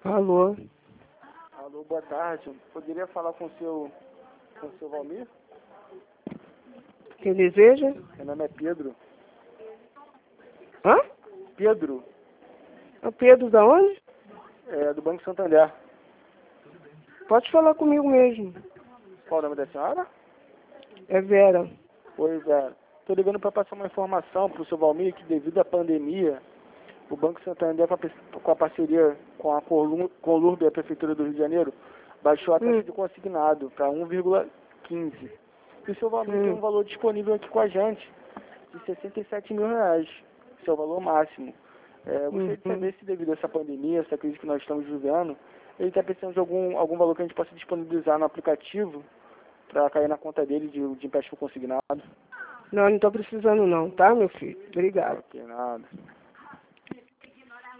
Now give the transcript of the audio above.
Alô? Alô, boa tarde. Poderia falar com o seu Valmir? Quem deseja? Meu nome é Pedro. Hã? Pedro, É o Pedro da onde? do Banco Santander. Pode falar comigo mesmo. Qual o nome da senhora? É Vera. Pois é. Estou ligando para passar uma informação para o seu Valmir que devido à pandemia, o Banco Santander, com a parceria com a Colurb e a Prefeitura do Rio de Janeiro, baixou a taxa de consignado para 1,15. E o seu Valmir tem um valor disponível aqui com a gente, de R$ 67.000, seu valor máximo. Eu gostaria de saber se devido a essa pandemia, essa crise que nós estamos vivendo, ele está precisando de algum valor que a gente possa disponibilizar no aplicativo para cair na conta dele de empréstimo consignado. Não, não tô precisando não, tá, meu filho? Obrigado. Ok, nada.